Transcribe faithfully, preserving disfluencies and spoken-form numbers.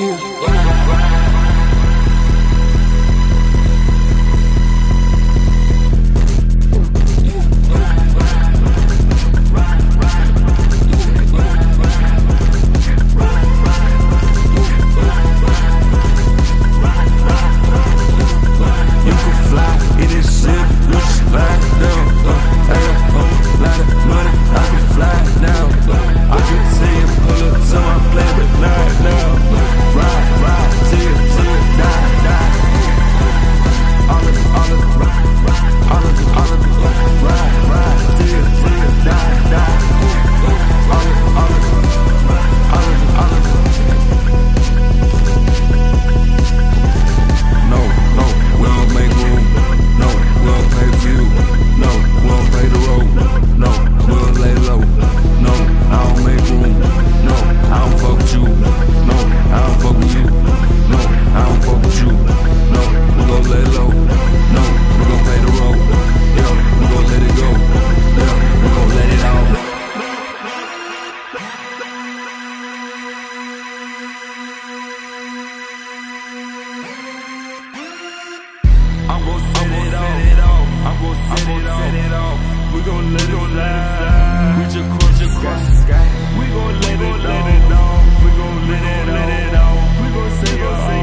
I'm gon' set it off. I'm gon' set it off. We gon' let it fly. We just cross the sky. We gon' let it off. We gon' let it off. We gon' say it off.